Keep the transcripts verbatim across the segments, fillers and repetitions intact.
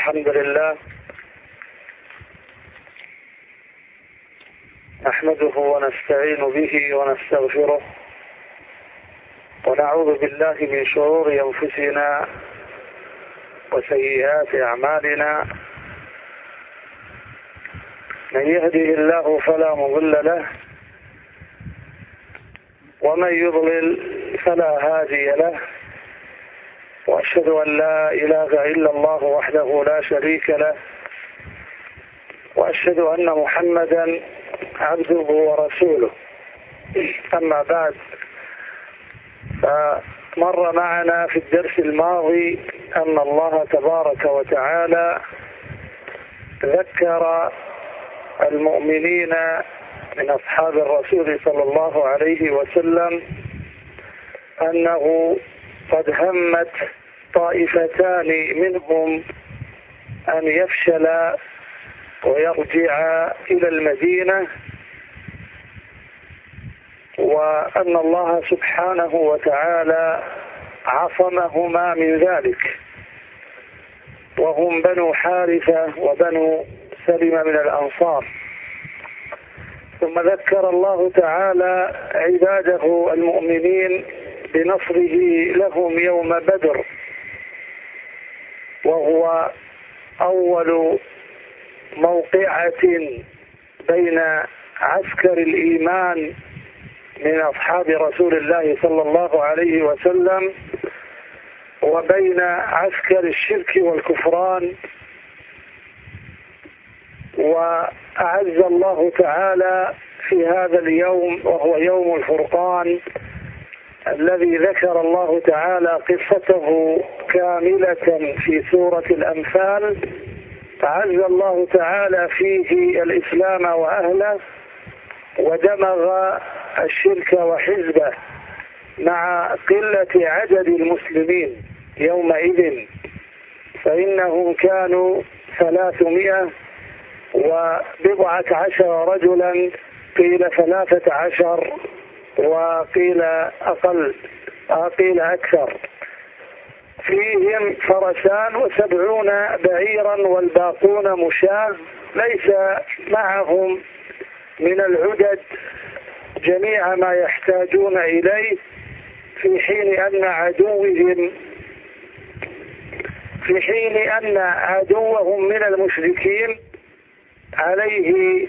الحمد لله نحمده ونستعين به ونستغفره ونعوذ بالله من شرور أنفسنا وسيئات أعمالنا. من يهده الله فلا مضل له ومن يضلل فلا هادي له، وأشهد أن لا إله إلا الله وحده لا شريك له، وأشهد أن محمدا عبده ورسوله. أما بعد، فمر معنا في الدرس الماضي أن الله تبارك وتعالى ذكر المؤمنين من أصحاب الرسول صلى الله عليه وسلم أنه قد همت طائفتان منهم أن يفشل ويرجع إلى المدينة، وأن الله سبحانه وتعالى عصمهما من ذلك، وهم بنو حارثة وبنو سلمة من الأنصار. ثم ذكر الله تعالى عباده المؤمنين بنصره لهم يوم بدر، وهو أول موقعة بين عسكر الإيمان من أصحاب رسول الله صلى الله عليه وسلم وبين عسكر الشرك والكفران. وأعز الله تعالى في هذا اليوم وهو يوم الفرقان الذي ذكر الله تعالى قصته كاملة في سورة الأنفال. أعز الله تعالى فيه الإسلام وأهله، ودمغ الشرك وحزبه مع قلة عدد المسلمين يومئذ، فإنهم كانوا ثلاثمائة وبضعة عشر رجلا، قيل ثلاثة عشر وقيل أقل قيل أكثر. فيهم فرسان وسبعون بعيرا والباقون مشاة، ليس معهم من العدد جميع ما يحتاجون إليه، في حين أن عدوهم في حين أن عدوهم من المشركين عليه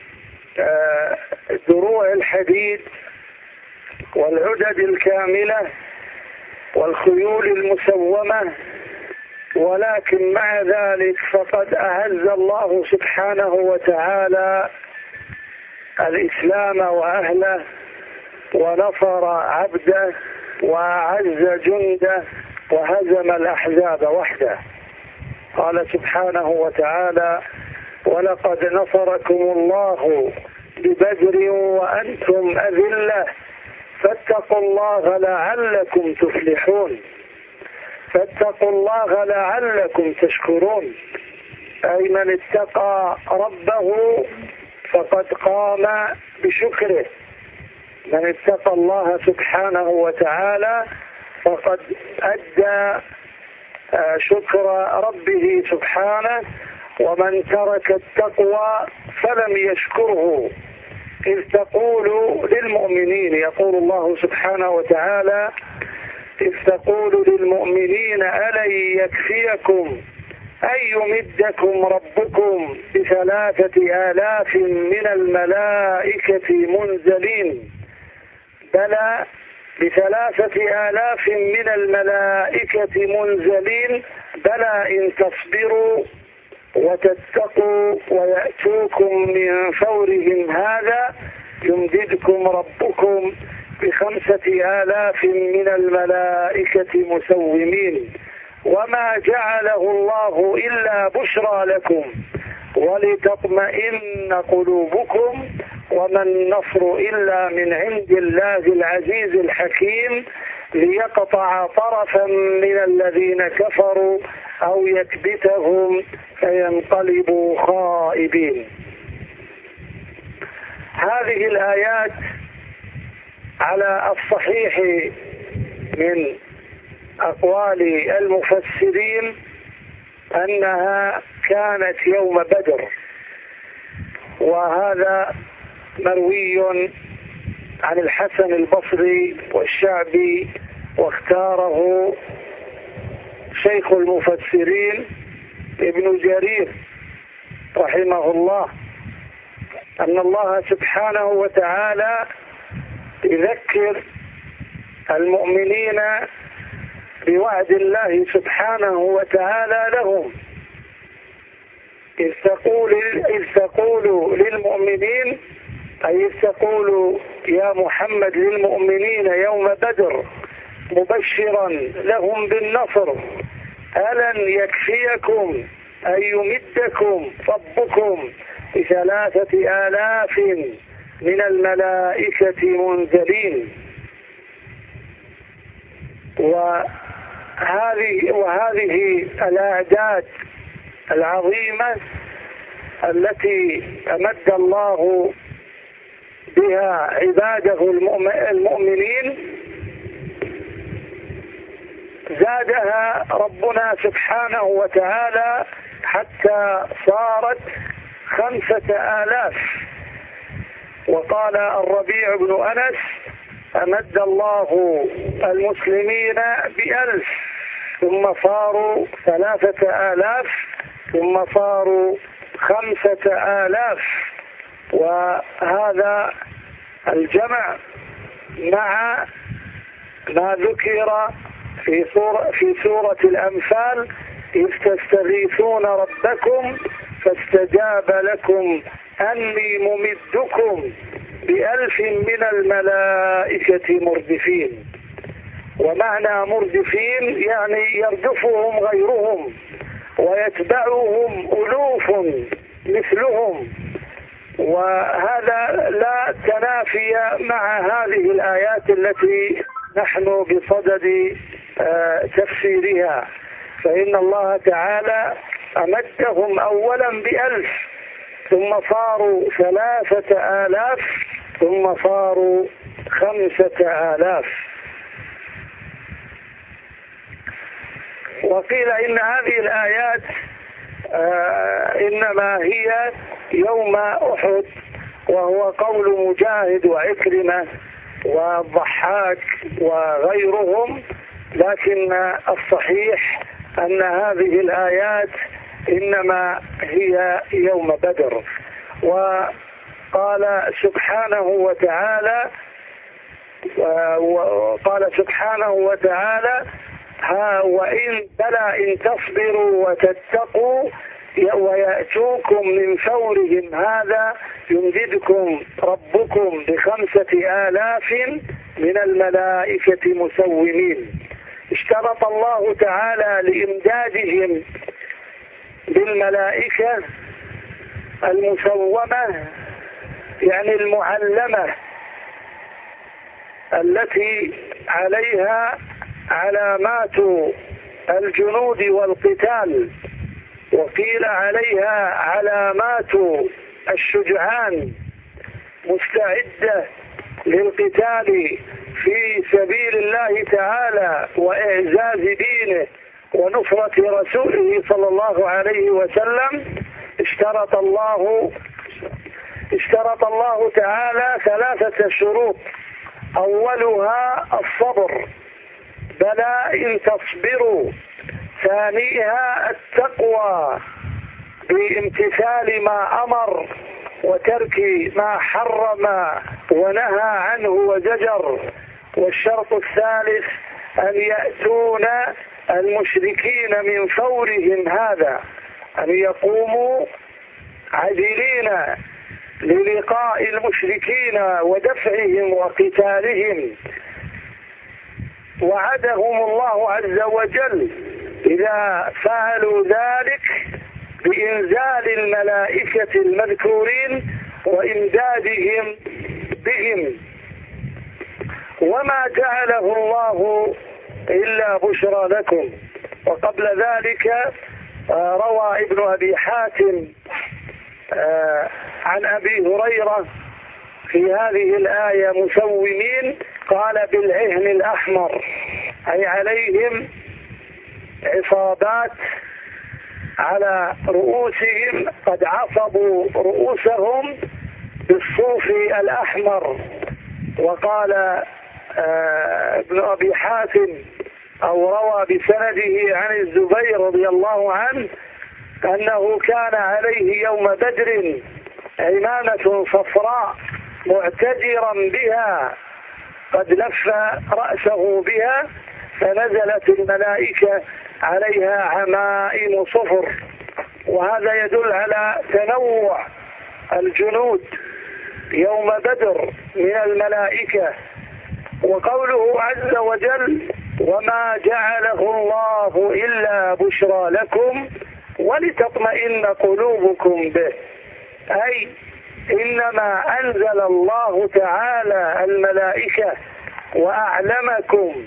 دروع الحديد والعدد الكاملة والخيول المسومة، ولكن مع ذلك فقد أعز الله سبحانه وتعالى الإسلام وأهله، ونصر عبده وأعز جنده وهزم الأحزاب وحده. قال سبحانه وتعالى: ولقد نصركم الله ببدر وأنتم أذلة فاتقوا الله لعلكم تفلحون، فاتقوا الله لعلكم تشكرون. أي من اتقى ربه فقد قام بشكره، من اتقى الله سبحانه وتعالى فقد أدى شكر ربه سبحانه. ومن ترك التقوى فلم يشكره، إذ تقول للمؤمنين، يقول الله سبحانه وتعالى: إذ تقول للمؤمنين ألن يكفيكم أن يمدكم ربكم بثلاثة آلاف من الملائكة منزلين. بلى، بثلاثة آلاف من الملائكة منزلين، بلى إن تصبروا وتتقوا ويأتوكم من فورهم هذا يمددكم ربكم بخمسة آلاف من الملائكة مسومين. وما جعله الله إلا بشرى لكم ولتطمئن قلوبكم، وما النصر إلا من عند الله العزيز الحكيم، ليقطع طرفا من الذين كفروا أو يكبتهم فينقلبوا خائبين. هذه الآيات على الصحيح من أقوال المفسرين أنها كانت يوم بدر، وهذا مروي عن الحسن البصري والشعبي، واختاره شيخ المفسرين ابن جرير رحمه الله، أن الله سبحانه وتعالى يذكر المؤمنين بوعد الله سبحانه وتعالى لهم، إذ تقول إذ تقول للمؤمنين، أي إذ تقول يا محمد للمؤمنين يوم بدر مبشرا لهم بالنصر، ألن يكفيكم أن يمدكم ربكم بثلاثة آلاف من الملائكة منزلين. وهذه وهذه الأعداد العظيمة التي أمد الله بها عباده المؤمنين زادها ربنا سبحانه وتعالى حتى صارت خمسة آلاف. وقال الربيع بن أنس: أمد الله المسلمين بألف، ثم صاروا ثلاثة آلاف، ثم صاروا خمسة آلاف. وهذا الجمع مع ما ذكر في سورة, في سورة الأنفال: إذ تستغيثون ربكم فاستجاب لكم أني ممدكم بألف من الملائكة مردفين. ومعنى مردفين يعني يردفهم غيرهم ويتبعهم ألوف مثلهم. وهذا لا تنافي مع هذه الآيات التي نحن بصدد تفسيرها، فإن الله تعالى أمدهم أولا بألف، ثم صاروا ثلاثة آلاف، ثم صاروا خمسة آلاف. وقيل إن هذه الآيات آه إنما هي يوم أحد، وهو قول مجاهد وعكرمة والضحاك وغيرهم، لكن الصحيح أن هذه الآيات إنما هي يوم بدر. وقال سبحانه وتعالى وقال سبحانه وتعالى: ها وإن بلى إن تصبروا وتتقوا ويأتوكم من فورهم هذا يمددكم ربكم بخمسة آلاف من الملائكة مسومين. اشترط الله تعالى لإمدادهم بالملائكة المسومة، يعني المعلمة، التي عليها علامات الجنود والقتال، وقيل عليها علامات الشجعان، مستعدة للقتال في سبيل الله تعالى وإعزاز دينه ونصرة رسوله صلى الله عليه وسلم. اشترط الله اشترط الله تعالى ثلاثة شروط: أولها الصبر، بلى إن تصبروا. ثانيها التقوى بامتثال ما أمر وترك ما حرم ونهى عنه وزجر. والشرط الثالث أن يأتون المشركين من فورهم هذا، أن يقوموا عاجلين للقاء المشركين ودفعهم وقتالهم. وعدهم الله عز وجل إذا فعلوا ذلك بإنزال الملائكة المذكورين وإمدادهم بهم، وما جعله الله إلا بشرى لكم. وقبل ذلك روى ابن أبي حاتم عن أبي هريرة في هذه الآية مسومين، قال: بالعهن الأحمر، أي عليهم عصابات على رؤوسهم قد عصبوا رؤوسهم بالصوف الأحمر. وقال ابن أبي حاتم أو روى بسنده عن الزبير رضي الله عنه أنه كان عليه يوم بدر عمامة صفراء معتجرا بها قد لف رأسه بها، فنزلت الملائكة عليها عمائم صفر. وهذا يدل على تنوع الجنود يوم بدر من الملائكة. وقوله عز وجل وما جعله الله إلا بشرى لكم ولتطمئن قلوبكم به، أي إنما أنزل الله تعالى الملائكة وأعلمكم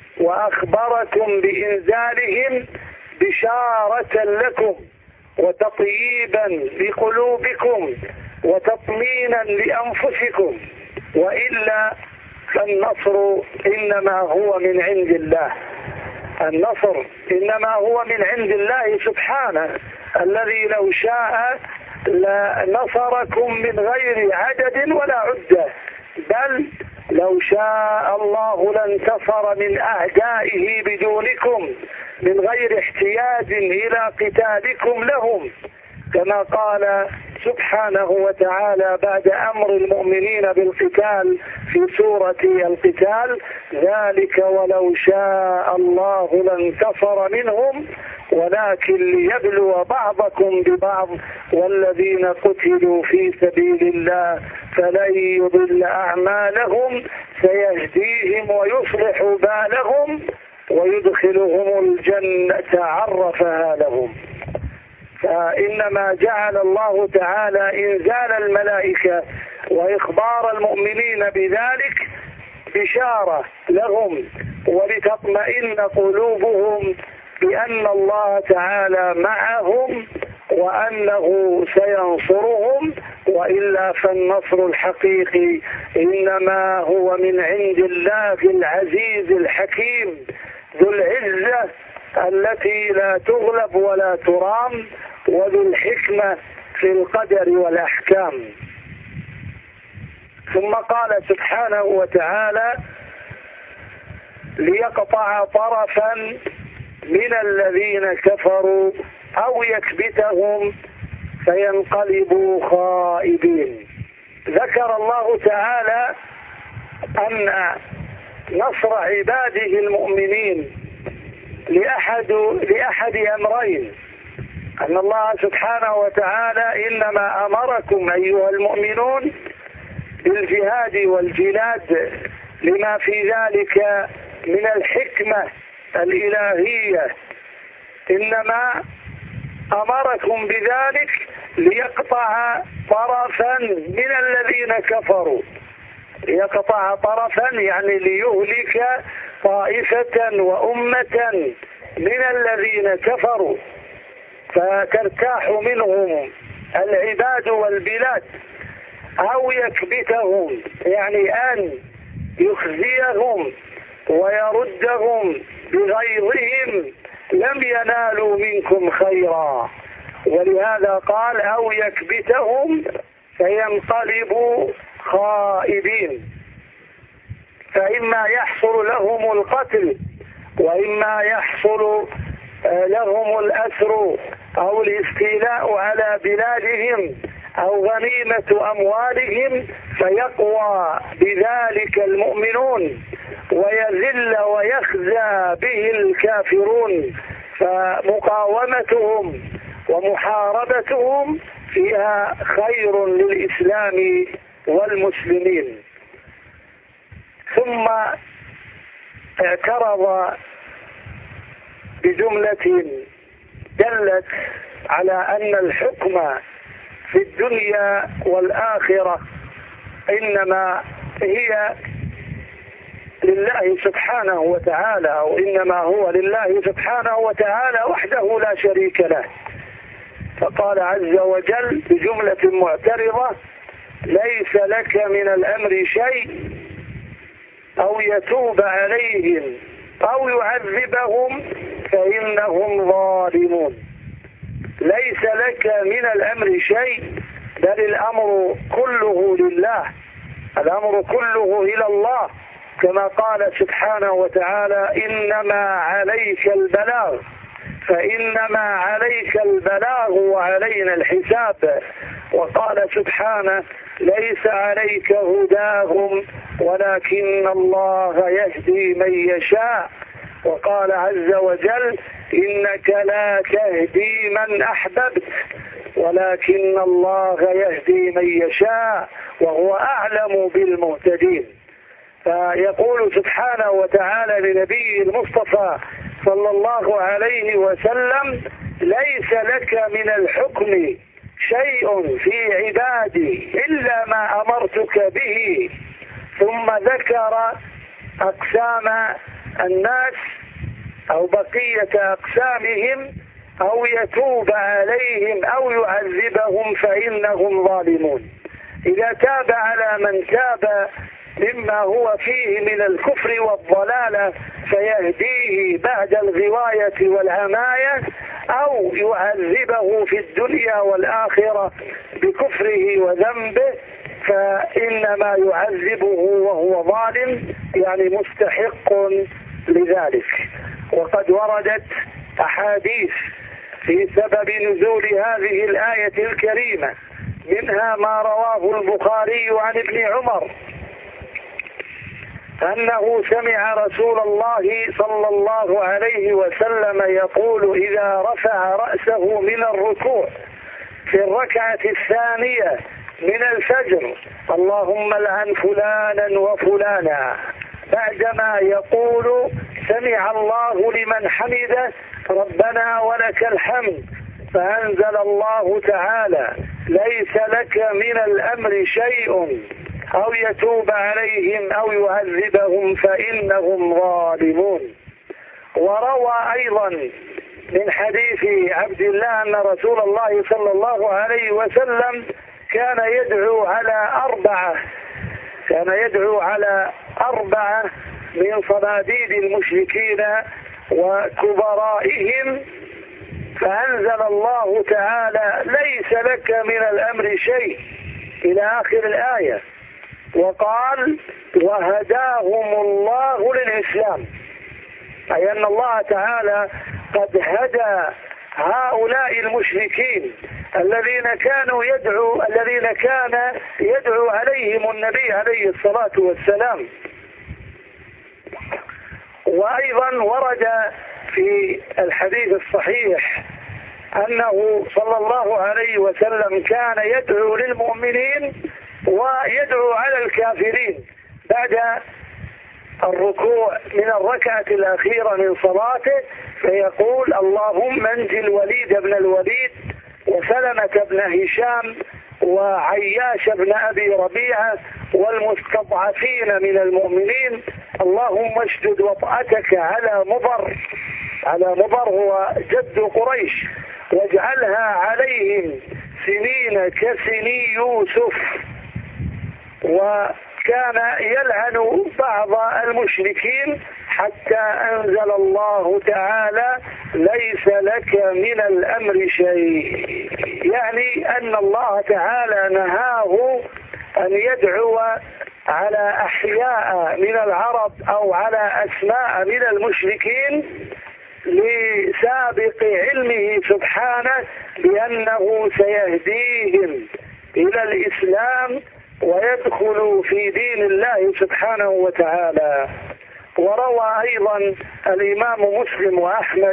وأخبركم بإنزالهم بشارة لكم وتطييبا لقلوبكم وتطمينا لأنفسكم، وإلا فالنصر إنما هو من عند الله. النصر إنما هو من عند الله سبحانه، الذي لو شاء لنصركم من غير عدد ولا عدة، بل لو شاء الله لانتصر من أعدائه بدونكم من غير احتياج إلى قتالكم لهم، كما قال سبحانه وتعالى بعد أمر المؤمنين بالقتال في سورة القتال: ذلك ولو شاء الله لانتصر منهم ولكن ليبلو بعضكم ببعض والذين قتلوا في سبيل الله فلن يضل أعمالهم سيهديهم ويصلح بالهم ويدخلهم الجنة عرفها لهم. فإنما جعل الله تعالى إنزال الملائكة وإخبار المؤمنين بذلك بشارة لهم ولتطمئن قلوبهم بأن الله تعالى معهم وأنه سينصرهم، وإلا فالنصر الحقيقي إنما هو من عند الله العزيز الحكيم ذو العزة التي لا تغلب ولا ترام وذو الحكمة في القدر والأحكام. ثم قال سبحانه وتعالى: ليقطع طرفا من الذين كفروا أو يكبتهم فينقلبوا خائبين. ذكر الله تعالى أن نصر عباده المؤمنين لأحد لأحد أمرين: أن الله سبحانه وتعالى إنما أمركم أيها المؤمنون بالجهاد والجلاد لما في ذلك من الحكمة الإلهية، إنما أمركم بذلك ليقطع طرفا من الذين كفروا. ليقطع طرفا يعني ليهلك طائفة وأمة من الذين كفروا فترتاح منهم العباد والبلاد، أو يكبتهم يعني أن يخزيهم ويردهم بغيظهم لم ينالوا منكم خيرا. ولهذا قال: أو يكبتهم فينقلبوا خائبين. فإما يحصل لهم القتل وإما يحصل لهم الأسر أو الاستيلاء على بلادهم أو غنيمة أموالهم، فيقوى بذلك المؤمنون ويذل ويخزى به الكافرون، فمقاومتهم ومحاربتهم فيها خير للإسلام والمسلمين. ثم اعترض بجملة دلت على أن الحكم في الدنيا والآخرة إنما هي لله سبحانه وتعالى، أو إنما هو لله سبحانه وتعالى وحده لا شريك له. فقال عز وجل بجملة معترضة: ليس لك من الأمر شيء أو يتوب عليهم أو يعذبهم فإنهم ظالمون. ليس لك من الأمر شيء، بل الأمر كله لله، الأمر كله إلى الله، كما قال سبحانه وتعالى: إنما عليك البلاغ، فإنما عليك البلاغ وعلينا الحساب. وقال سبحانه: ليس عليك هداهم ولكن الله يهدي من يشاء. وقال عز وجل: إنك لا تهدي من أحببت ولكن الله يهدي من يشاء وهو أعلم بالمهتدين. فيقول سبحانه وتعالى لنبيه المصطفى صلى الله عليه وسلم: ليس لك من الحكم شيء في عبادي إلا ما أمرتك به. ثم ذكر أقسام الناس أو بقية أقسامهم: أو يتوب عليهم أو يعذبهم فإنهم ظالمون. إذا تاب على من تاب مما هو فيه من الكفر والضلالة فيهديه بعد الغواية والعماية، أو يعذبه في الدنيا والآخرة بكفره وذنبه، فإنما يعذبه وهو ظالم، يعني مستحق لذلك. وقد وردت أحاديث في سبب نزول هذه الآية الكريمة، منها ما رواه البخاري عن ابن عمر أنه سمع رسول الله صلى الله عليه وسلم يقول إذا رفع رأسه من الركوع في الركعة الثانية من الفجر: اللهم لعن فلانا وفلانا، بعدما يقول سمع الله لمن حمده ربنا ولك الحمد، فأنزل الله تعالى: ليس لك من الأمر شيء، أو يتوب عليهم أو يعذبهم فإنهم ظالمون. وروى أيضا من حديث عبد الله أن رسول الله صلى الله عليه وسلم كان يدعو على أربعة كان يدعو على أربعة من صناديد المشركين وكبرائهم، فأنزل الله تعالى: ليس لك من الأمر شيء، إلى آخر الآية. وقال: وهداهم الله للإسلام، أي أن الله تعالى قد هدى هؤلاء المشركين الذين كانوا يدعو الذين كان يدعو عليهم النبي عليه الصلاة والسلام. وأيضا ورد في الحديث الصحيح أنه صلى الله عليه وسلم كان يدعو للمؤمنين ويدعو على الكافرين بعد الركوع من الركعة الأخيرة من صلاته، فيقول: اللهم انجِ الوليد بن الوليد وسلمة بن هشام وعياش بن أبي ربيعة والمستضعفين من المؤمنين، اللهم اشدد وطأتك على مضر على مضر هو جد قريش، واجعلها عليهم سنين كسني يوسف. وكان يلعن بعض المشركين حتى أنزل الله تعالى: ليس لك من الأمر شيء، يعني أن الله تعالى نهاه أن يدعو على أحياء من العرب أو على أسماء من المشركين لسابق علمه سبحانه بأنه سيهديهم إلى الإسلام ويدخلوا في دين الله سبحانه وتعالى. وروى أيضا الإمام مسلم وأحمد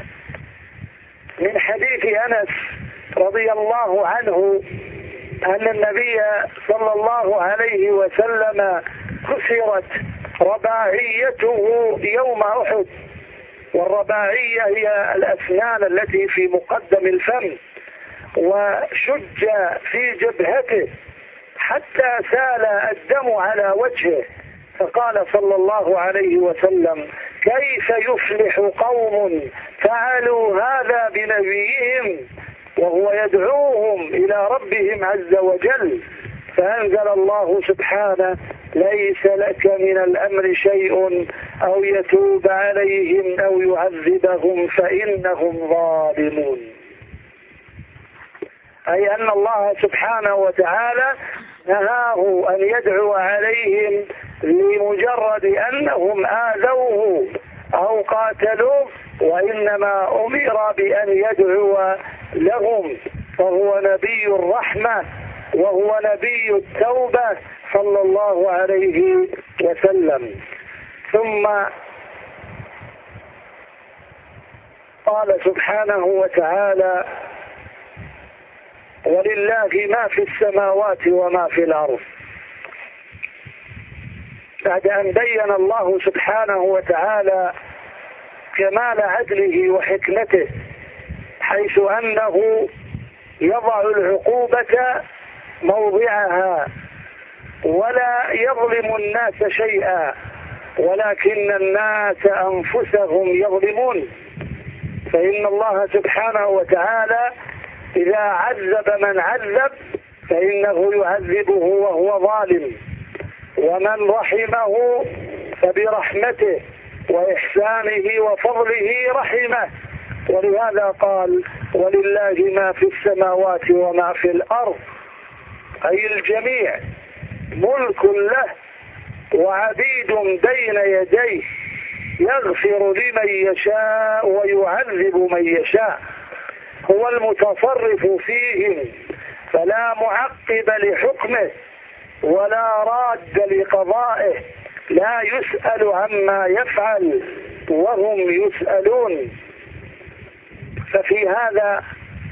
من حديث أنس رضي الله عنه أن النبي صلى الله عليه وسلم كسرت رباعيته يوم أحد، والرباعية هي الأسنان التي في مقدم الفم، وشج في جبهته حتى سال الدم على وجهه، فقال صلى الله عليه وسلم: كيف يفلح قوم فعلوا هذا بنبيهم وهو يدعوهم إلى ربهم عز وجل؟ فأنزل الله سبحانه: ليس لك من الأمر شيء، أو يتوب عليهم أو يعذبهم فإنهم ظالمون. أي أن الله سبحانه وتعالى نهاه أن يدعو عليهم لمجرد أنهم آذوه أو قاتلوه، وإنما أمر بأن يدعو لهم، فهو نبي الرحمة وهو نبي التوبة صلى الله عليه وسلم. ثم قال سبحانه وتعالى: ولله ما في السماوات وما في الأرض. بعد أن بين الله سبحانه وتعالى كمال عدله وحكمته، حيث أنه يضع العقوبة موضعها ولا يظلم الناس شيئا، ولكن الناس أنفسهم يظلمون. فإن الله سبحانه وتعالى إذا عذب من عذب فإنه يعذبه وهو ظالم، ومن رحمه فبرحمته وإحسانه وفضله رحمه. ولهذا قال: ولله ما في السماوات وما في الأرض، أي الجميع ملك له وعبيد بين يديه، يغفر لمن يشاء ويعذب من يشاء، هو المتصرف فيهم، فلا معقب لحكمه ولا راد لقضائه، لا يسأل عما يفعل وهم يسألون. ففي هذا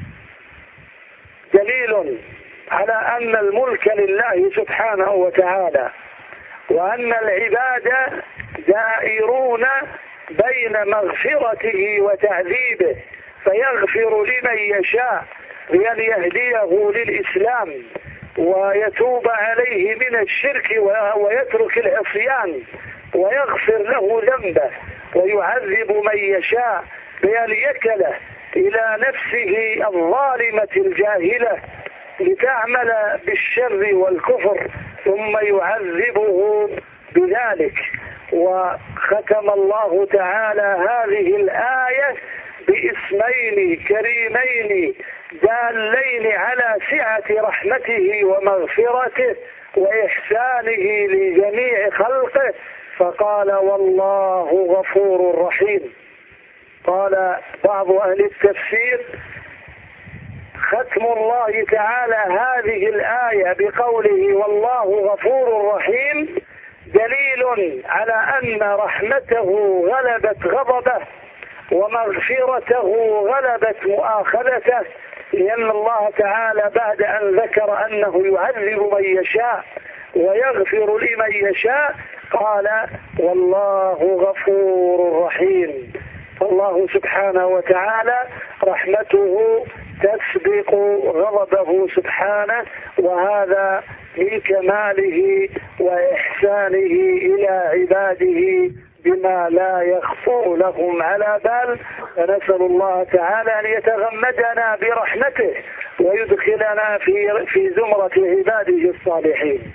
دليل على أن الملك لله سبحانه وتعالى، وأن العباد دائرون بين مغفرته وتعذيبه، فيغفر لمن يشاء بأن يهديه للإسلام ويتوب عليه من الشرك ويترك العصيان ويغفر له ذنبه، ويعذب من يشاء بأن يكله إلى نفسه الظالمة الجاهلة لتعمل بالشر والكفر ثم يعذبه بذلك. وختم الله تعالى هذه الآية باسمين كريمين دالين على سعة رحمته ومغفرته وإحسانه لجميع خلقه، فقال: والله غفور رحيم. قال بعض أهل التفسير: ختم الله تعالى هذه الآية بقوله والله غفور رحيم دليل على أن رحمته غلبت غضبه ومغفرته غلبت مؤاخذته، لأن الله تعالى بعد أن ذكر أنه يعذب من يشاء ويغفر لمن يشاء قال: والله غفور رحيم. فالله سبحانه وتعالى رحمته تسبق غضبه سبحانه، وهذا من كماله وإحسانه إلى عباده بما لا يخطر لهم على بال. فنسأل الله تعالى أن يتغمدنا برحمته ويدخلنا في في زمرة عباده الصالحين.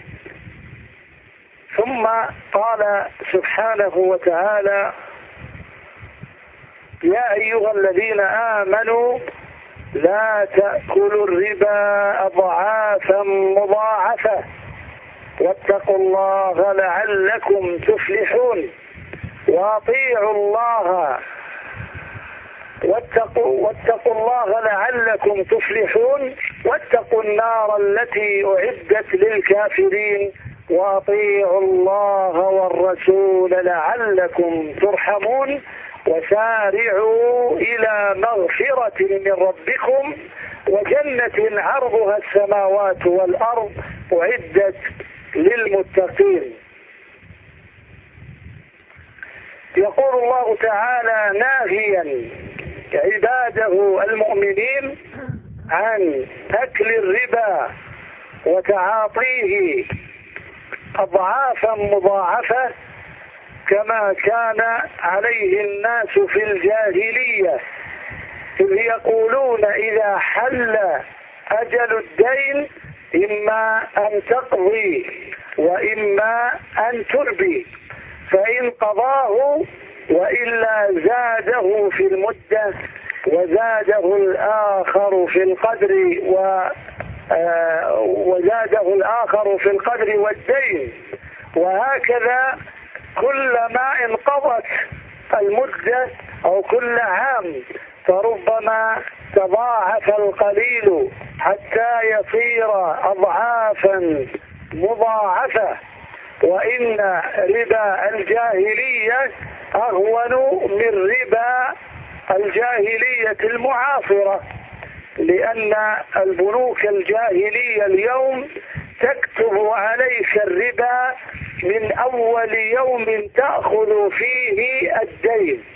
ثم قال سبحانه وتعالى: يا أيها الذين آمنوا لا تأكلوا الربا أضعافا مضاعفة واتقوا الله لعلكم تفلحون، وأطيعوا الله واتقوا, واتقوا الله لعلكم تفلحون، واتقوا النار التي أعدت للكافرين، وأطيعوا الله والرسول لعلكم ترحمون، وسارعوا إلى مغفرة من ربكم وجنة عرضها السماوات والأرض أعدت للمتقين. يقول الله تعالى ناهيا عباده المؤمنين عن أكل الربا وتعاطيه أضعافا مضاعفة كما كان عليه الناس في الجاهلية، إذ يقولون إذا حل أجل الدين إما أن تقضي وإما أن تربي، فإن قضاه وإلا زاده في المدة وزاده الآخر في القدر و وزاده الآخر في القدر والدين، وهكذا كلما انقضت المدة أو كل عام فربما تضاعف القليل حتى يصير أضعافا مضاعفة. وإن ربا الجاهلية أهون من ربا الجاهلية المعاصرة، لأن البنوك الجاهلية اليوم تكتب عليك الربا من أول يوم تأخذ فيه الدين.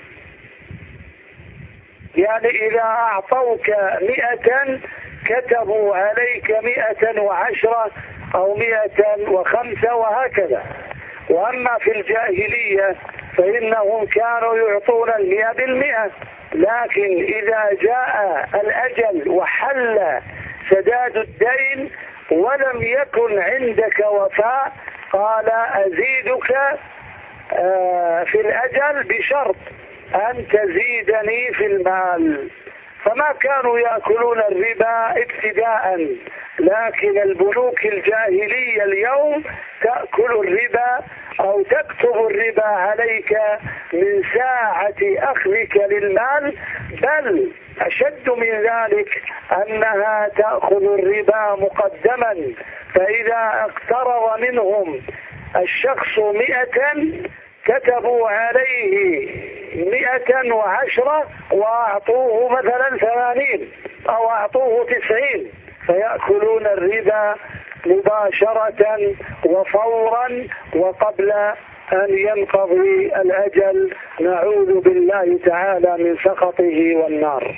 يعني إذا أعطوك مئة كتبوا عليك مئة وعشرة أو مئة وخمسة وهكذا. وأما في الجاهلية فإنهم كانوا يعطون المئة بالمئة، لكن إذا جاء الأجل وحل سداد الدين ولم يكن عندك وفاء قال أزيدك في الأجل بشرط أن تزيدني في المال. فما كانوا يأكلون الربا ابتداء، لكن البنوك الجاهلية اليوم تأكل الربا أو تكتب الربا عليك من ساعة أخذك للمال، بل أشد من ذلك أنها تأخذ الربا مقدما. فإذا اقترض منهم الشخص مئة كتبوا عليه مئة وعشرة وأعطوه مثلا ثمانين أو أعطوه تسعين، فيأكلون الربا مباشرة وفورا وقبل أن ينقضي الأجل، نعوذ بالله تعالى من سخطه والنار.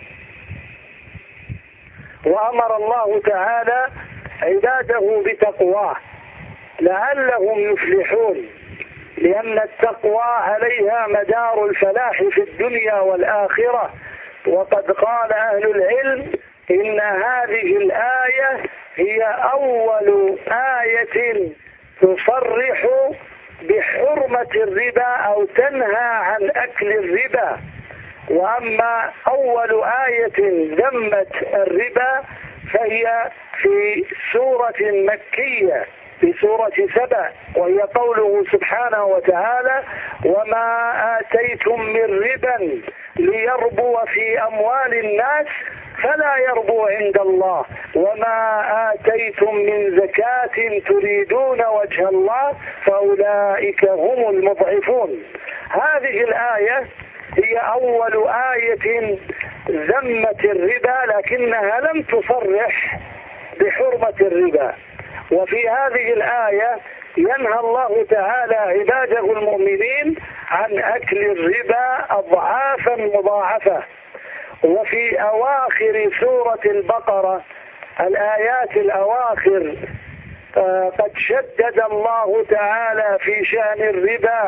وأمر الله تعالى عباده بتقواه لعلهم يفلحون، لأن التقوى عليها مدار الفلاح في الدنيا والآخرة. وقد قال أهل العلم إن هذه الآية هي أول آية تصرح بحرمة الربا أو تنهى عن أكل الربا. وأما أول آية ذمت الربا فهي في سورة مكية في سورة سبأ، وهي قوله سبحانه وتعالى: وما آتيتم من ربا ليربو في أموال الناس فلا يربو عند الله، وما آتيتم من زكاة تريدون وجه الله فأولئك هم المضعفون. هذه الآية هي أول آية ذمت الربا، لكنها لم تصرح بحرمة الربا. وفي هذه الآية ينهى الله تعالى عباده المؤمنين عن أكل الربا أضعافا مضاعفة. وفي أواخر سورة البقرة الآيات الأواخر قد شدد الله تعالى في شأن الربا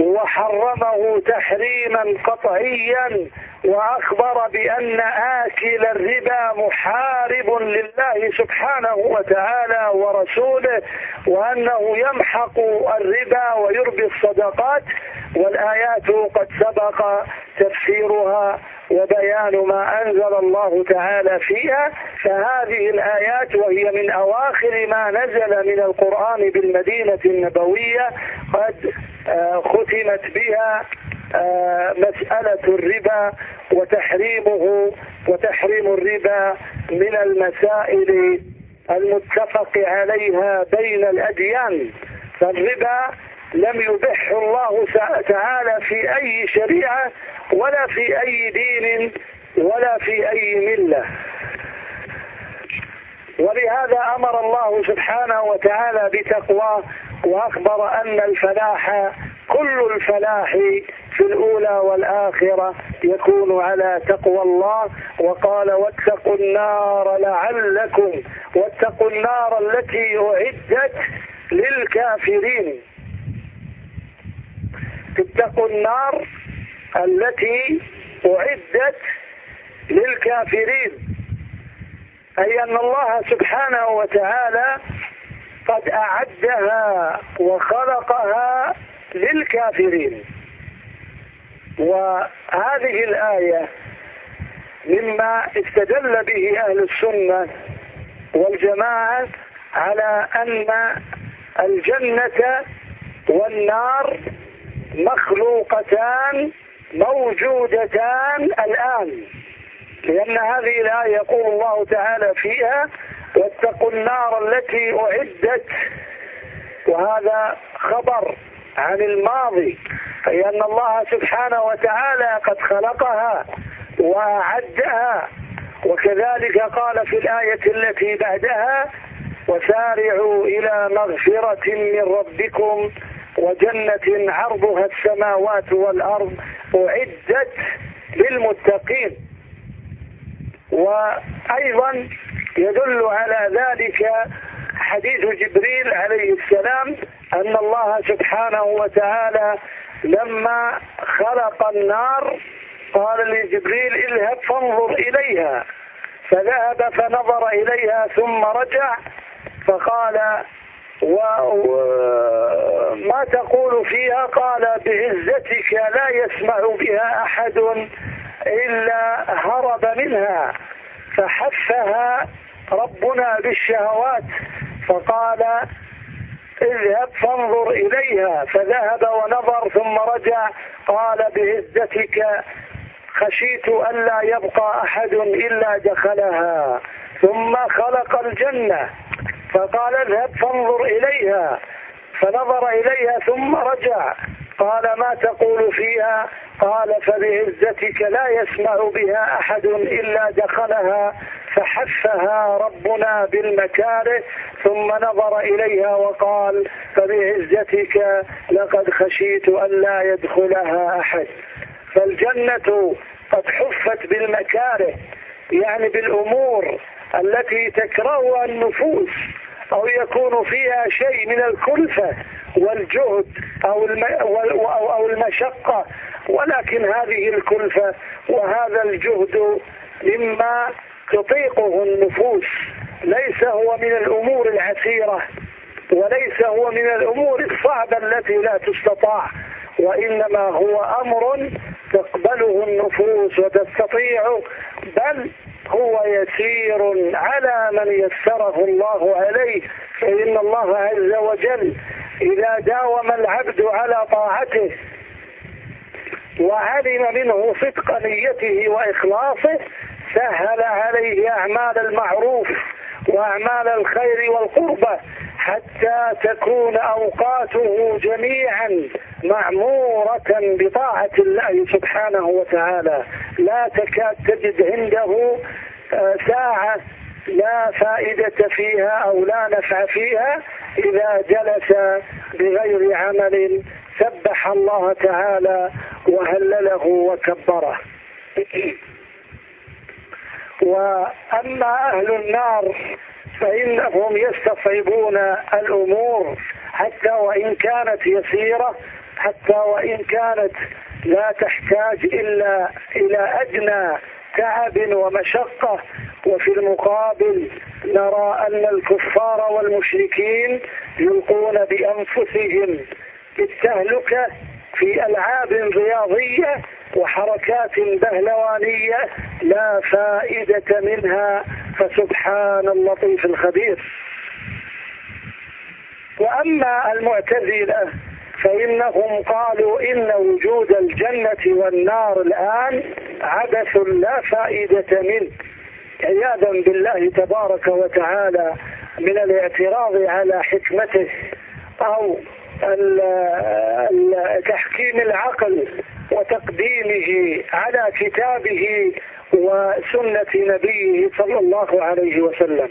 وحرمه تحريما قطعيا، وأخبر بأن آكل الربا محارب لله سبحانه وتعالى ورسوله، وأنه يمحق الربا ويربي الصدقات. والآيات قد سبق تفسيرها وبيان ما أنزل الله تعالى فيها. فهذه الآيات وهي من أواخر ما نزل من القرآن بالمدينة النبوية قد ختمت بها مسألة الربا وتحريمه، وتحريم الربا من المسائل المتفق عليها بين الأديان. فالربا لم يبحه الله تعالى في أي شريعة ولا في أي دين ولا في أي ملة. ولهذا أمر الله سبحانه وتعالى بتقواه، وأخبر أن الفلاح كل الفلاح في الأولى والآخرة يكون على تقوى الله. وقال: واتقوا النار لعلكم واتقوا النار التي أعدت للكافرين. اتقوا النار التي أعدت للكافرين، أي أن الله سبحانه وتعالى قد أعدها وخلقها للكافرين. وهذه الآية مما استدل به أهل السنة والجماعة على أن الجنة والنار مخلوقتان موجودتان الآن، لأن هذه الآية يقول الله تعالى فيها واتقوا النار التي أعدت، وهذا خبر عن الماضي، أي أن الله سبحانه وتعالى قد خلقها وأعدها. وكذلك قال في الآية التي بعدها وسارعوا إلى مغفرة من ربكم وجنة عرضها السماوات والأرض أعدت للمتقين. وأيضا يدل على ذلك حديث جبريل عليه السلام أن الله سبحانه وتعالى لما خلق النار قال لجبريل اذهب فانظر إليها، فذهب فنظر إليها ثم رجع فقال وما تقول فيها؟ قال بعزتك لا يسمع بها أحد إلا هرب منها، فحفها ربنا بالشهوات فقال اذهب فانظر إليها، فذهب ونظر ثم رجع قال بعزتك خشيت ألا يبقى أحد إلا دخلها. ثم خلق الجنة فقال اذهب فانظر إليها، فنظر إليها ثم رجع قال ما تقول فيها؟ قال فبعزتك لا يسمع بها أحد إلا دخلها، فحفها ربنا بالمكاره ثم نظر إليها وقال فبعزتك لقد خشيت ألا يدخلها أحد. فالجنة قد حفت بالمكاره، يعني بالأمور التي تكرهها النفوس أو يكون فيها شيء من الكلفة والجهد أو أو المشقة، ولكن هذه الكلفة وهذا الجهد مما تطيقه النفوس، ليس هو من الأمور العسيرة وليس هو من الأمور الصعبة التي لا تستطاع، وإنما هو أمر تقبله النفوس وتستطيع، بل هو يسير على من يسره الله عليه. فإن الله عز وجل إذا داوم العبد على طاعته وعلم منه صدق نيته وإخلاصه سهل عليه أعمال المعروف وأعمال الخير والقربة حتى تكون أوقاته جميعا معمورة بطاعة الله سبحانه وتعالى، لا تكاد تجد عنده ساعة لا فائدة فيها أو لا نفع فيها إذا جلس بغير عمل سبح الله تعالى وهلله وكبره. وأما أهل النار فإنهم يستصعبون الأمور حتى وإن كانت يسيرة، حتى وإن كانت لا تحتاج إلا إلى أدنى تعب ومشقة. وفي المقابل نرى أن الكفار والمشركين يلقون بأنفسهم بالتهلكة في ألعاب رياضية وحركات بهلوانية لا فائدة منها، فسبحان اللطيف الخبير. وأما المعتزلة فإنهم قالوا إن وجود الجنة والنار الآن عبث لا فائدة منه، عياذا بالله تبارك وتعالى من الاعتراض على حكمته أو تحكيم العقل وتقديمه على كتابه وسنة نبيه صلى الله عليه وسلم.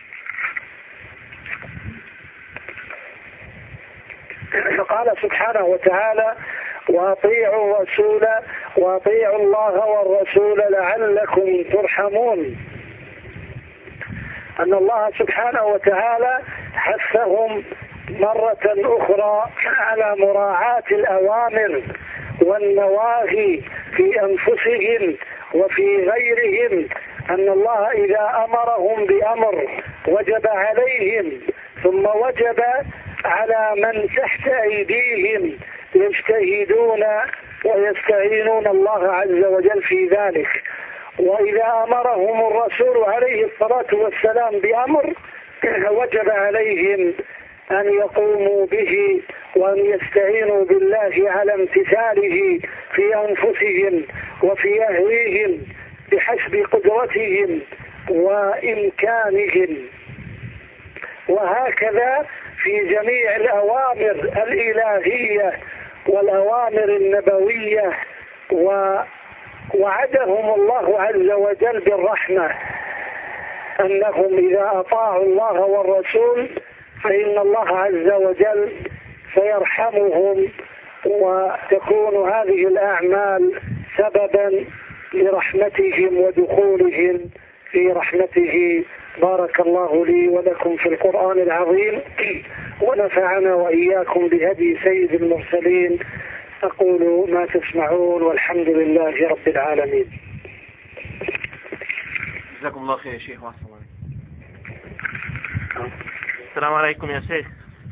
قال سبحانه وتعالى وأطيعوا الرسول وأطيعوا الله والرسول لعلكم ترحمون، أن الله سبحانه وتعالى حثهم مرة أخرى على مراعاة الأوامر والنواهي في أنفسهم وفي غيرهم، أن الله إذا أمرهم بأمر وجب عليهم ثم وجب على من تحت أيديهم يجتهدون ويستعينون الله عز وجل في ذلك. وإذا أمرهم الرسول عليه الصلاة والسلام بأمر وجب عليهم أن يقوموا به وأن يستعينوا بالله على امتثاله في أنفسهم وفي أهليهم بحسب قدرتهم وإمكانهم. وهكذا في جميع الأوامر الإلهية والأوامر النبوية. ووعدهم الله عز وجل بالرحمة أنهم إذا أطاعوا الله والرسول فإن الله عز وجل سيرحمهم، وتكون هذه الأعمال سببا لرحمتهم ودخولهم في رحمته. بارك الله لي ولكم في القرآن العظيم، ونفعنا وإياكم بهدي سيد المرسلين. أقول ما تسمعون والحمد لله رب العالمين. جزاكم الله خير يا شيخ. السلام عليكم يا شيخ.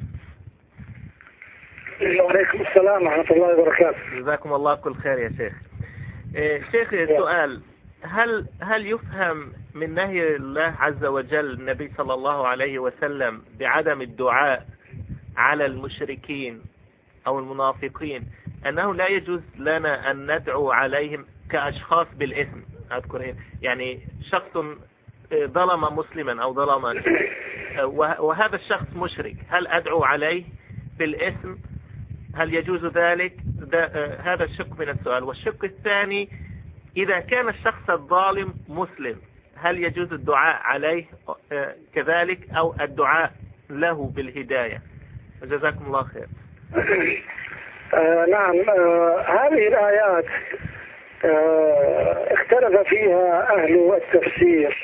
وعليكم السلام ورحمة الله وبركاته. جزاكم الله كل خير يا شيخ. إيه شيخ السؤال، هل هل يفهم من نهي الله عز وجل النبي صلى الله عليه وسلم بعدم الدعاء على المشركين أو المنافقين أنه لا يجوز لنا أن ندعو عليهم كأشخاص بالإثم؟ أذكر يعني شخص ظلم مسلما أو ظلم وهذا الشخص مشرك، هل أدعو عليه بالإثم؟ هل يجوز ذلك؟ هذا الشق من السؤال. والشق الثاني، إذا كان الشخص الظالم مسلم هل يجوز الدعاء عليه كذلك أو الدعاء له بالهداية؟ جزاكم الله خير. آه نعم. آه هذه الآيات آه اختلف فيها أهل التفسير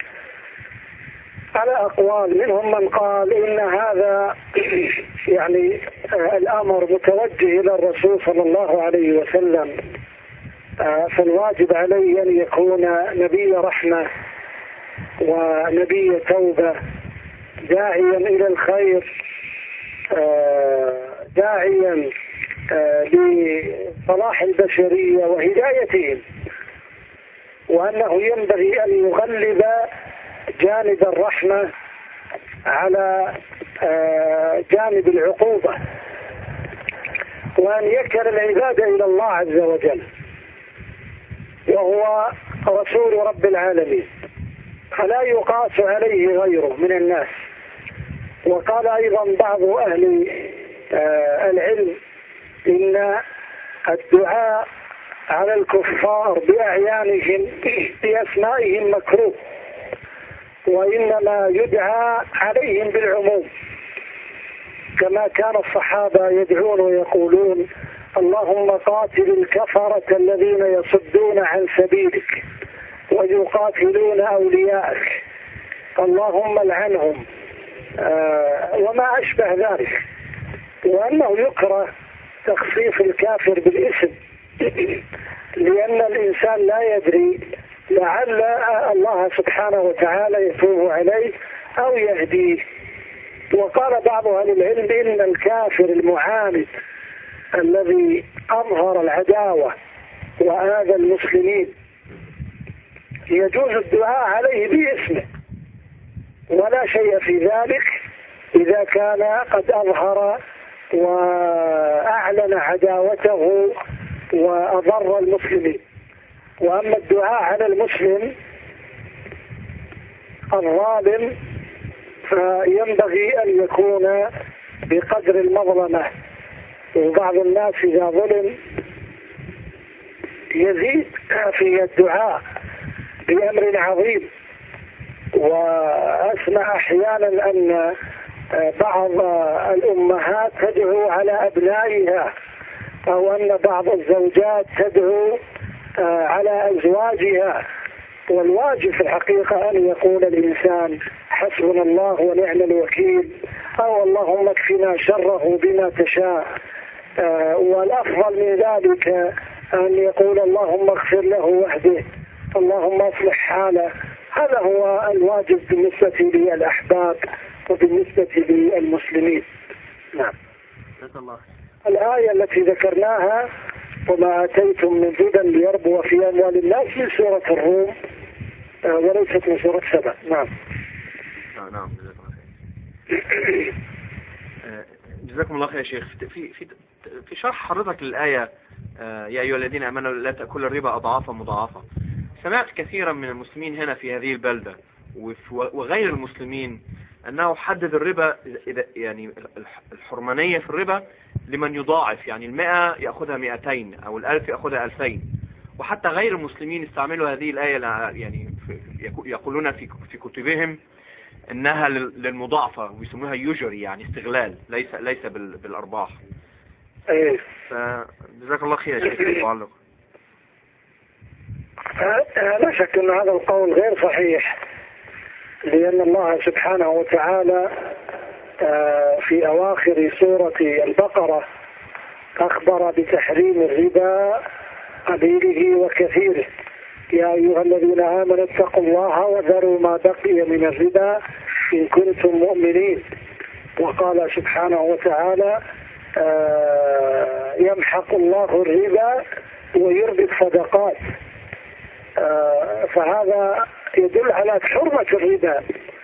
على أقوال. منهم من قال إن هذا يعني آه الأمر متوجه إلى الرسول صلى الله عليه وسلم، آه فالواجب عليه أن يكون نبي رحمة ونبي توبة، داعيا إلى الخير، آه داعيا آه لصلاح البشرية وهدايتهم، وأنه ينبغي أن يغلب جانب الرحمة على آه جانب العقوبة، وأن يكل العبادة إلى الله عز وجل، وهو رسول رب العالمين فلا يقاس عليه غيره من الناس. وقال أيضا بعض أهل آه العلم إن الدعاء على الكفار بأعيانهم بأسمائهم مكروه، وإنما يدعى عليهم بالعموم، كما كان الصحابة يدعون ويقولون اللهم قاتل الكفرة الذين يصدون عن سبيلك ويقاتلون أولياءك اللهم لعنهم، آه وما أشبه ذلك. وأنه يكره تخصيص الكافر بالاسم، لأن الإنسان لا يدري، لعل الله سبحانه وتعالى يتوب عليه أو يهديه. وقال بعض أهل العلم إن الكافر المعاند الذي أظهر العداوة وآذى المسلمين يجوز الدعاء عليه باسمه، ولا شيء في ذلك إذا كان قد أظهر وأعلن عداوته وأضر المسلمين. وأما الدعاء على المسلم الظالم فينبغي أن يكون بقدر المظلمة، وبعض الناس إذا ظلم يزيد في الدعاء بأمر عظيم. وأسمع أحيانا أن بعض الأمهات تدعو على أبنائها، أو أن بعض الزوجات تدعو على أزواجها. والواجب في الحقيقة أن يقول الإنسان حسبنا الله ونعم الوكيل، أو اللهم اكفنا شره بما تشاء. والأفضل من ذلك أن يقول اللهم اغفر له وحده، اللهم اصلح حاله. هذا هو الواجب بالنسبة للأحباب وبالنسبة للمسلمين. نعم. الله. الآية التي ذكرناها وما آتيتم من ربا ليربو في أموال الناس من سورة الروم وليست من سورة سبأ. نعم. نعم. جزاكم الله خير يا شيخ. في في في شرح حضرتك للآية يا أيها الذين آمنوا لا تأكلوا الربا أضعافا مضاعفة، سمعت كثيرا من المسلمين هنا في هذه البلدة وغير المسلمين أنه حدد الربا إذا يعني الحرمانية في الربا لمن يضاعف، يعني المئة يأخذها مئتين أو الألف يأخذها ألفين، وحتى غير المسلمين استعملوا هذه الآية يعني يقولون في في كتبهم انها للمضاعفة ويسموها يجري، يعني استغلال ليس ليس بالارباح. ايه. فجزاك الله خير يا شيخ. تعلق لا شك ان هذا القول غير صحيح، لان الله سبحانه وتعالى في اواخر سورة البقرة اخبر بتحريم الربا قليله وكثيره. يا أيها الذين آمنوا اتقوا الله وذروا ما بقي من الربا إن كنتم مؤمنين. وقال سبحانه وتعالى آه يمحق الله الربا ويربي الصدقات. آه فهذا يدل على حرمة الربا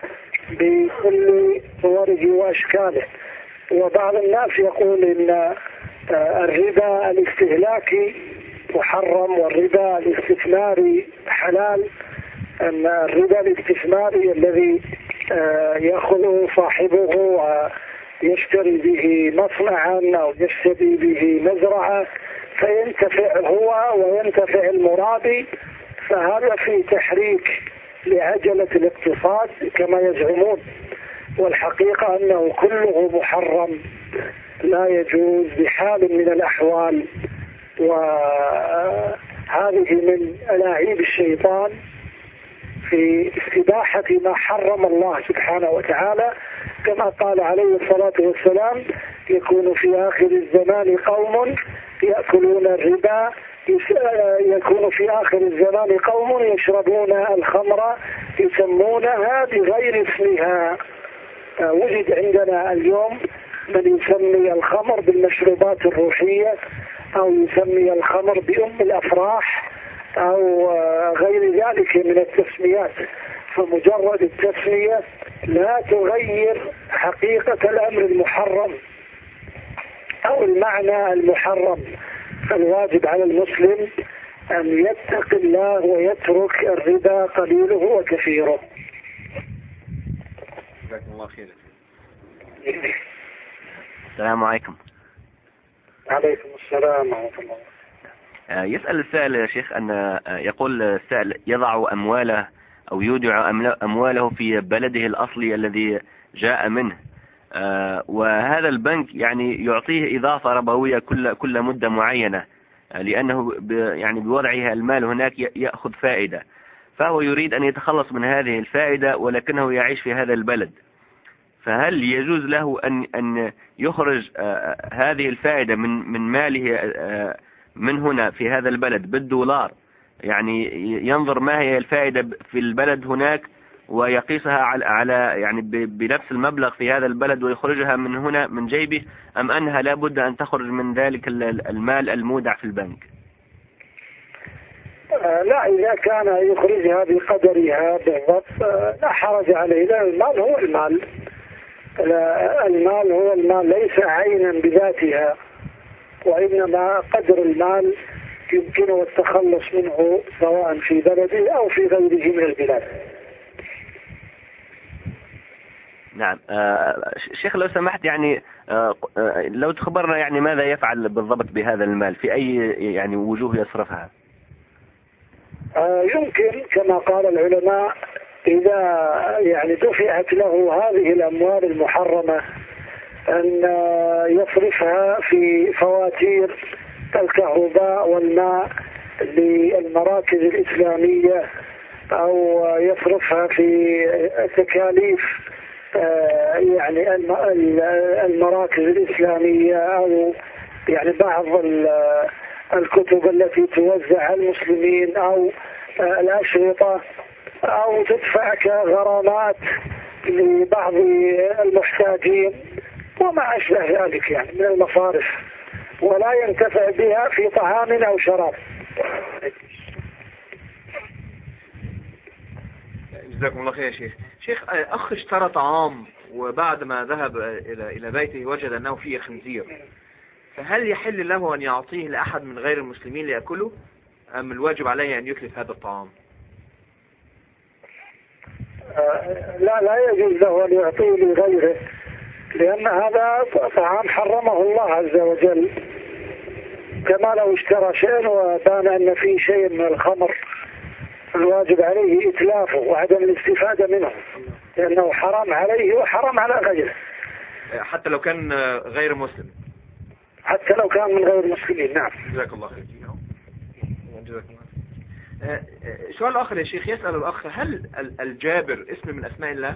بكل صوره وأشكاله. وبعض الناس يقول إن آه الربا الاستهلاكي محرم والربا الاستثماري حلال. أن الربا الاستثماري الذي يأخذه صاحبه ويشتري به مصنعا أو يشتري به مزرعة فينتفع هو وينتفع المرابي، فهذا في تحريك لعجلة الاقتصاد كما يزعمون، والحقيقة أنه كله محرم لا يجوز بحال من الأحوال. وهذه من ألاعيب الشيطان في استباحة ما حرم الله سبحانه وتعالى، كما قال عليه الصلاة والسلام يكون في آخر الزمان قوم يأكلون الربا يكون في آخر الزمان قوم يشربون الخمر يسمونها بغير اسمها. وجد عندنا اليوم من يسمي الخمر بالمشروبات الروحية أو يسمي الخمر بأم الأفراح أو غير ذلك من التسميات، فمجرد التسمية لا تغير حقيقة الأمر المحرم أو المعنى المحرم. فالواجب على المسلم أن يتقي الله ويترك الربا قليله وكثيره. جزاكم الله خير. السلام عليكم. عليكم السلام ورحمة الله. يسأل السائل يا شيخ أن يقول السائل يضع أمواله أو يودع أمواله في بلده الأصلي الذي جاء منه، وهذا البنك يعني يعطيه إضافة ربوية كل كل مدة معينة، لأنه يعني بوضعها المال هناك يأخذ فائدة، فهو يريد أن يتخلص من هذه الفائدة ولكنه يعيش في هذا البلد. فهل يجوز له أن أن يخرج هذه الفائدة من من ماله من هنا في هذا البلد بالدولار، يعني ينظر ما هي الفائدة في البلد هناك ويقيسها على على يعني بنفس المبلغ في هذا البلد ويخرجها من هنا من جيبه، أم أنها لابد أن تخرج من ذلك المال المودع في البنك؟ لا، إذا كان يخرجها بقدرها بالضبط لا حرج عليه، لأن المال هو المال، المال هو المال ليس عينا بذاتها، وإنما قدر المال يمكنه التخلص منه سواء في بلده أو في غيره من البلاد. نعم. آه شيخ لو سمحت يعني آه لو تخبرنا يعني ماذا يفعل بالضبط بهذا المال، في أي يعني وجوه يصرفها؟ آه يمكن كما قال العلماء إذا يعني دفعت له هذه الأموال المحرمة أن يصرفها في فواتير الكهرباء والماء للمراكز الإسلامية، أو يصرفها في تكاليف يعني المراكز الإسلامية، أو يعني بعض الكتب التي توزع على المسلمين، أو الأشرطة، أو تدفع كغرامات لبعض المحتاجين وما أشبه ذلك يعني من المصارف ولا ينتفع بها في طعام أو شراب. جزاكم الله خير يا شيخ. شيخ، أخ اشترى طعام وبعد ما ذهب إلى إلى بيته وجد أنه فيه خنزير، فهل يحل له أن يعطيه لأحد من غير المسلمين ليأكله، أم الواجب عليه أن يتلف هذا الطعام؟ لا لا يجوز له أن يعطيه لغيره، لأن هذا طعام حرمه الله عز وجل، كما لو اشترى شيء وبان أن فيه شيء من الخمر الواجب عليه إتلافه وعدم الاستفادة منه، لأنه حرام عليه وحرام على غيره، حتى لو كان غير مسلم، حتى لو كان من غير المسلمين. نعم. جزاك الله خير. جزاك الله. سؤال آخر يا شيخ، يسأل الأخ: هل الجابر اسم من أسماء الله؟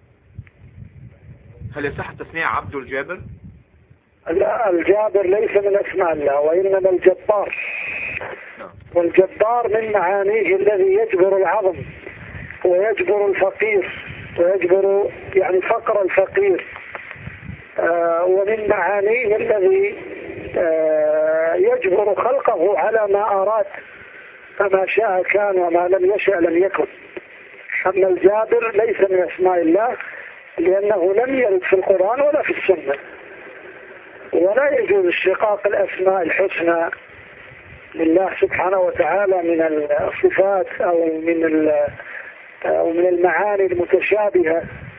هل يصح تسمية عبد الجابر؟ لا، الجابر ليس من أسماء الله، وإنما الجبار. والجبار من معانيه الذي يجبر العظم ويجبر الفقير ويجبر يعني فقر الفقير، آه ومن معانيه الذي آه يجبر خلقه على ما أراد، فما شاء كان وما لم يشأ لم يكن. أما الجابر ليس من أسماء الله، لأنه لم يرد في القرآن ولا في السنة، ولا يجوز اشتقاق الأسماء الحسنى لله سبحانه وتعالى من الصفات أو من أو من المعاني المتشابهة.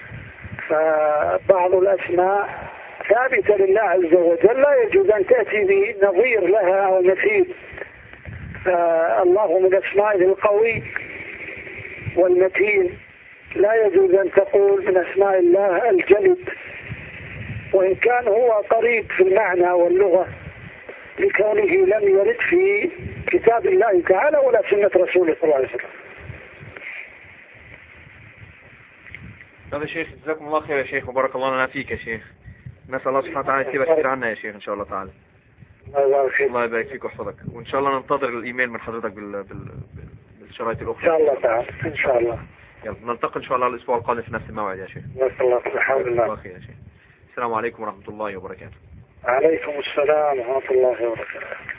فبعض الأسماء ثابتة لله عز وجل، لا يجوز أن تأتي بنظير لها أو مثيل. فالله من أسمائه القوي والمتين، لا يجوز أن تقول من أسماء الله الجلد، وإن كان هو قريب في المعنى واللغة لكونه لم يرد في كتاب الله تعالى ولا سنة رسوله صلى الله عليه وسلم. طيب يا شيخ، جزاكم الله خير يا شيخ، وبارك الله لنا فيك يا شيخ. نسأل الله سبحانه وتعالى يكتب كثير عنا يا شيخ إن شاء الله تعالى. الله يبارك فيك ويحفظك، وإن شاء الله ننتظر الإيميل من حضرتك بال... بال... بالشرايط الأخرى إن شاء الله تعالى. إن شاء الله. يلا نلتقي إن شاء الله الأسبوع القادم في نفس الموعد يا شيخ. نسأل الله بحول الله. الله خير يا شيخ. السلام عليكم ورحمة الله وبركاته. عليكم السلام ورحمة الله وبركاته.